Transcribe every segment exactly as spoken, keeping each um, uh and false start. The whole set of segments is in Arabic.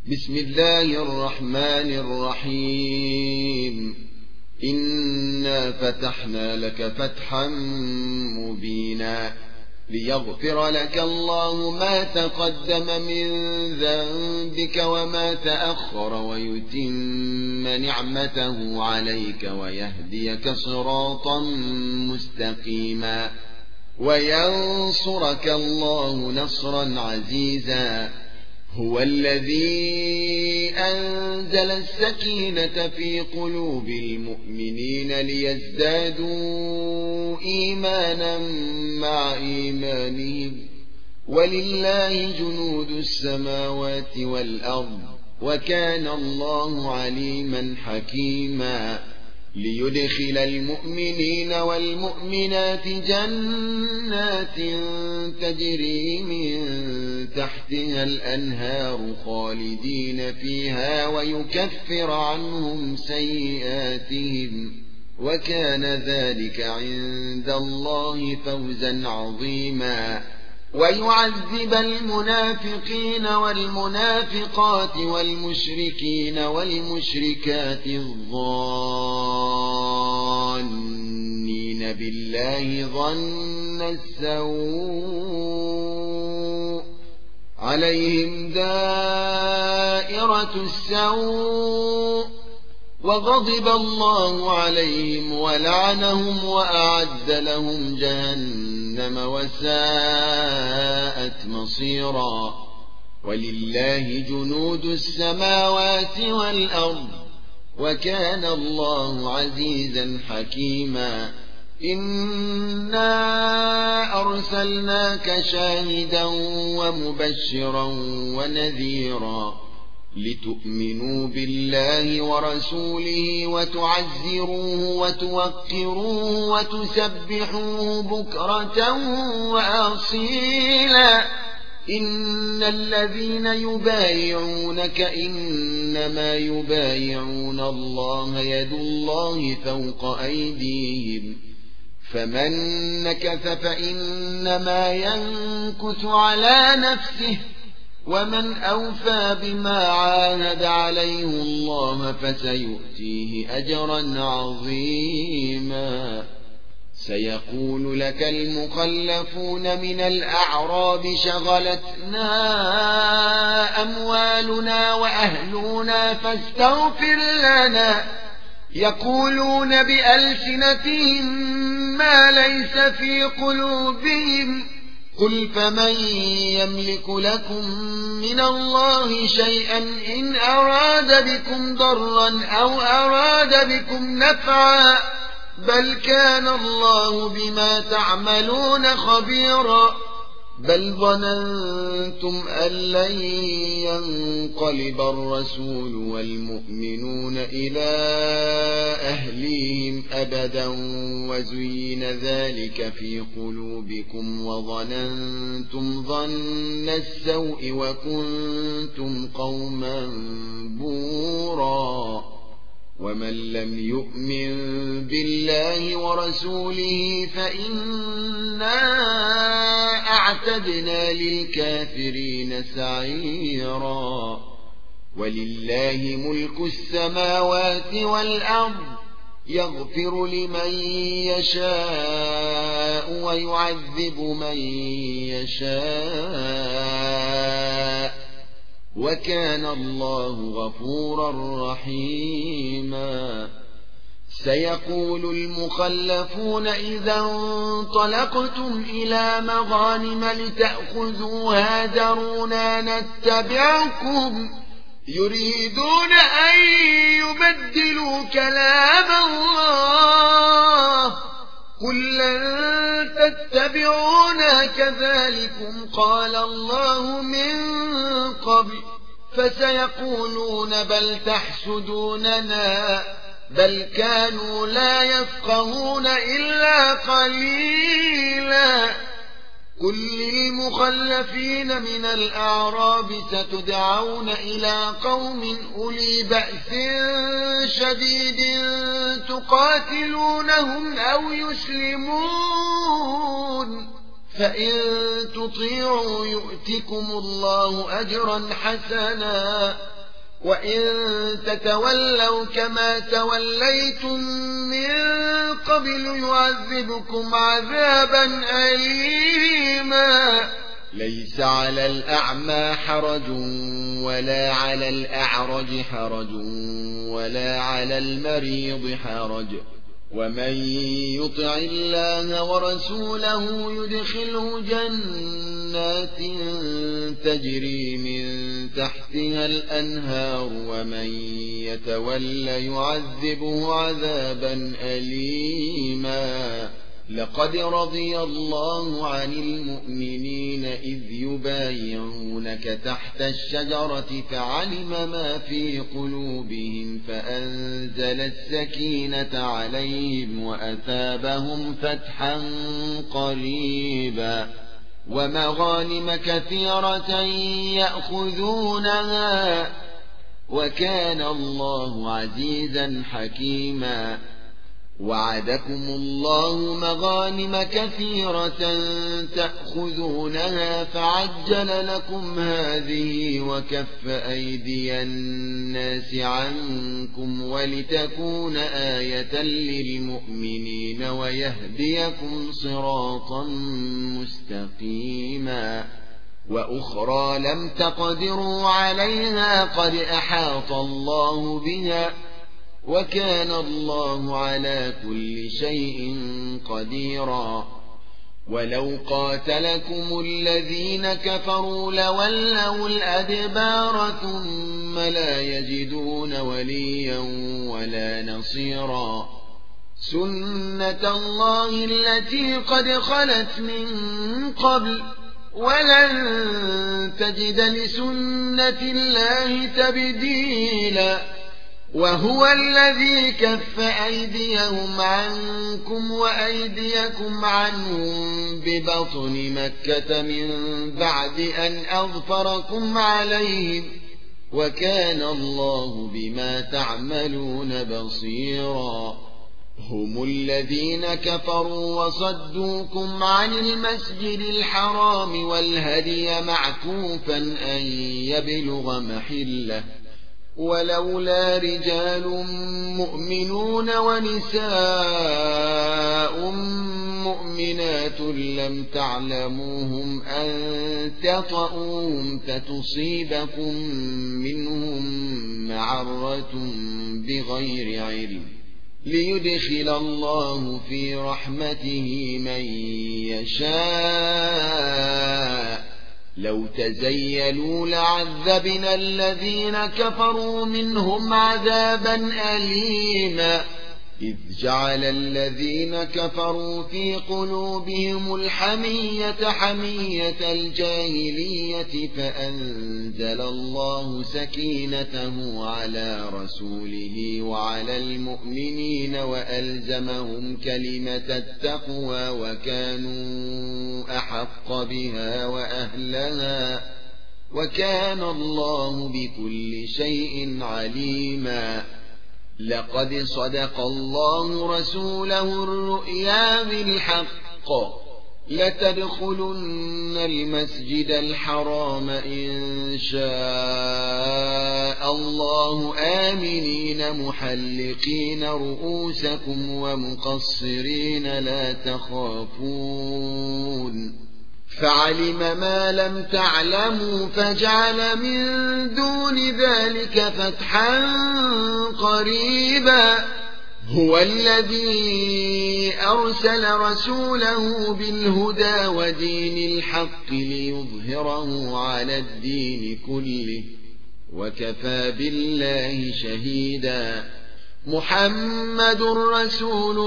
بسم الله الرحمن الرحيم إنا فتحنا لك فتحا مبينا ليغفر لك الله ما تقدم من ذنبك وما تأخر ويتم نعمته عليك ويهديك صراطا مستقيما وينصرك الله نصرا عزيزا هو الذي أنزل السكينة في قلوب المؤمنين ليزدادوا إيمانا مع إيمانهم ولله جنود السماوات والأرض وكان الله عليما حكيما ليدخل المؤمنين والمؤمنات جنات تجري من تحتها الأنهار خالدين فيها ويكفر عنهم سيئاتهم وكان ذلك عند الله فوزا عظيما ويعذب المنافقين والمنافقات والمشركين والمشركات الظانين بالله ظن السوء عليهم دائرة السوء وغضب الله عليهم ولعنهم وأعد لهم جهنم وساءت مصيرا ولله جنود السماوات والأرض وكان الله عزيزا حكيما إنا أرسلناك شاهدا ومبشرا ونذيرا لتؤمنوا بالله ورسوله وتعزروه وتوقروه وتسبحوه بكرة وأصيلا إن الذين يبايعونك إنما يبايعون الله يد الله فوق أيديهم فمن نكث فإنما ينكث على نفسه ومن أوفى بما عاهد عليه الله فسيؤتيه أجرا عظيما سيقول لك المخلفون من الأعراب شغلتنا أموالنا وأهلنا فاستغفر لنا يقولون بألسنتهم ما ليس في قلوبهم قل فمن يملك لكم من الله شيئا إن أراد بكم ضرا أو أراد بكم نفعا بل كان الله بما تعملون خبيرا بل ظننتم أن لن ينقلب الرسول والمؤمنون إلى أهليهم أبدا وزين ذلك في قلوبكم وظننتم ظن السوء وكنتم قوما بورا ومن لم يؤمن بالله ورسوله فإنا أعتدنا للكافرين سعيرا ولله ملك السماوات والأرض يغفر لمن يشاء ويعذب من يشاء وكان الله غفورا رحيما سيقول المخلفون إذا انطلقتم إلى مغانم لتأخذوها ذرونا نتبعكم يريدون أن يبدلوا كلام الله قل لن تتبعونا كذلكم قال الله من قبل فسيقولون بل تحسدوننا بل كانوا لا يفقهون إلا قليلا قل للمخلفين من الأعراب ستدعون إلى قوم أولي بأس شديد تقاتلونهم أو يسلمون فإن تطيعوا يؤتكم الله أجرا حسنا وإن تتولوا كما توليتم من قبل يعذبكم عذابا أليما ليس على الأعمى حرج ولا على الأعرج حرج ولا على المريض حرج ومن يطع الله ورسوله يدخله جنات تجري من تحتها الأنهار ومن يتولى يعذبه عذابا أليما لقد رضي الله عن المؤمنين إذ يبايعونك تحت الشجرة فعلم ما في قلوبهم فأنزل السكينة عليهم وأثابهم فتحا قريبا ومغانم كثيرة يأخذونها وكان الله عزيزا حكيما وعدكم الله مغانم كثيرة تأخذونها فعجل لكم هذه وكف أيدي الناس عنكم ولتكون آية للمؤمنين ويهديكم صراطا مستقيما وأخرى لم تقدروا عليها قد أحاط الله بها وكان الله على كل شيء قديرا ولو قاتلكم الذين كفروا لولوا الأدبار ثم لا يجدون وليا ولا نصيرا سنة الله التي قد خلت من قبل ولن تجد لسنة الله تبديلا وهو الذي كف أيديهم عنكم وأيديكم عنهم ببطن مكة من بعد أن أظفركم عليهم وكان الله بما تعملون بصيرا هم الذين كفروا وصدوكم عن المسجد الحرام والهدي معكوفا أن يبلغ محله ولولا رجال مؤمنون ونساء مؤمنات لم تعلموهم أن تطؤوهم فتصيبكم منهم معرة بغير علم ليدخل الله في رحمته من يشاء لو تزيلوا لعذبنا الذين كفروا منهم عذابا أليما إذ جعل الذين كفروا في قلوبهم الحمية حمية الجاهلية فأنزل الله سكينته على رسوله وعلى المؤمنين وألزمهم كلمة التقوى وكانوا أحق بها وأهلها وكان الله بكل شيء عليما لقد صدق الله رسوله الرؤيا بالحق لتدخلن المسجد الحرام إن شاء الله آمنين محلقين رؤوسكم ومقصرين لا تخافون فعلم ما لم تعلموا فجعل من دون ذلك فتحا قريبا هو الذي أرسل رسوله بالهدى ودين الحق ليظهره على الدين كله وكفى بالله شهيدا محمد رسول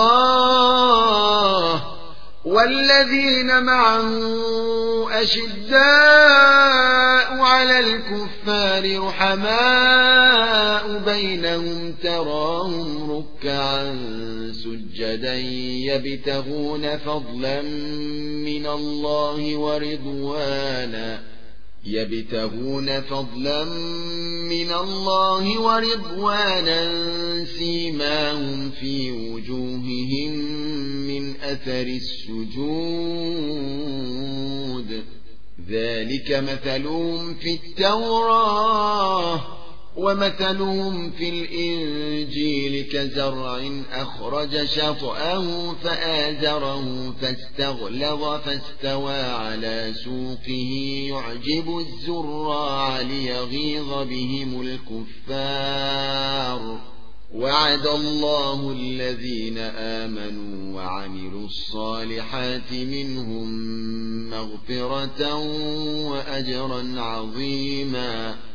الله والذين معه أشداء على الكفار رحماء بينهم تراهم ركعا سجدا يبتغون فضلا من الله ورضوانا يبتغون فضلا من الله ورضوانا سيماهم في وجوههم من أثر السجود ذلك مثلهم في التوراة ومثلهم في الإنجيل كزرع أخرج شطأه فآزره فاستغلظ فاستوى على سوقه يعجب الزراع ليغيظ بهم الكفار وعد الله الذين آمنوا وعملوا الصالحات منهم مغفرة وأجرا عظيما